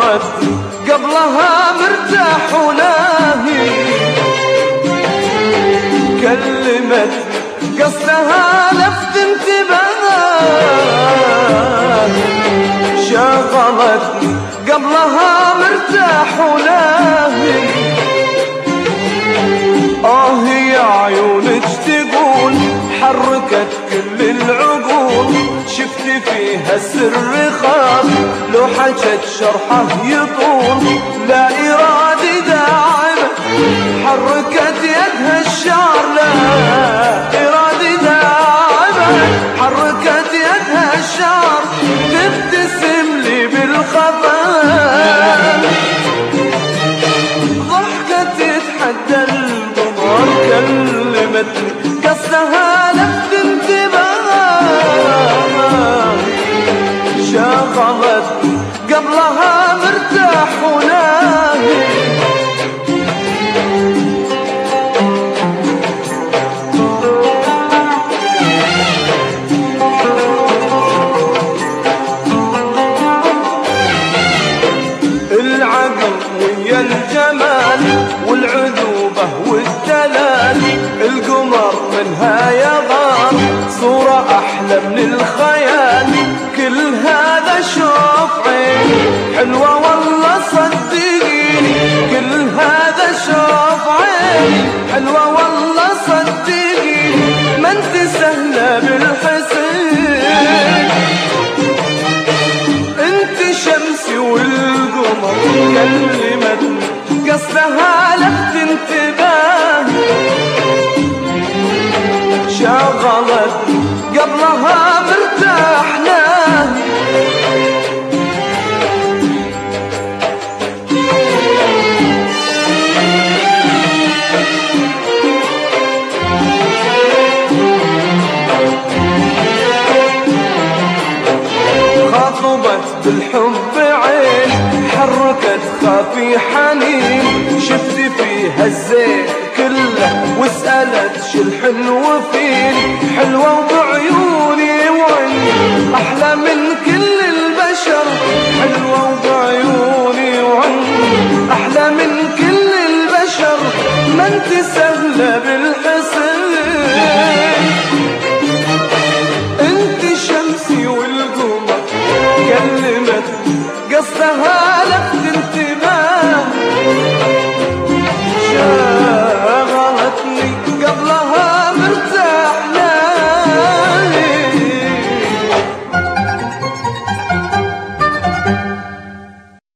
شغلتني قبلها مرتاح وناهي، كلمتني قصدها لفت انتباه، شغلتني قبلها مرتاح وناهي. يا عيونك تقول حركت كل العقول، شفت فيها السر خاف لو حكت شرحه يطول، لا إرادة داعمة حركت يدها الشعر، لا إرادة داعمة حركت يدها الشعر، تبتسم لي بالخفاء، ضحكت تتحدى القمر، كلمتني قصدها لفت انتباه، شغلتني قبلها مرتاح وناهي. العقل ويا الجمال والعذوبة والدلال، القمر منها يغار صورة أحلى من الخيال، كل هذا شوف عيني حلوة والله صدقيني، كل هذا شوف عيني حلوة والله صدقيني، ما انت سهلة بالحسين، انت شمسي والقمر، كلمتني قصدها لفت انتباه، شغلتني قبلها مرتاح ناهي. خاطبت بالحب عين حركت خافي حنين، شفت فيها الزين كله وسألت شو الحلو فين، حلوة وبعيوني وعين أحلى من كل البشر، حلوة وبعيوني وعين أحلى من كل البشر، ما انت سهلة بالحسين، انت شمسي والقمر، كلمتني قصدها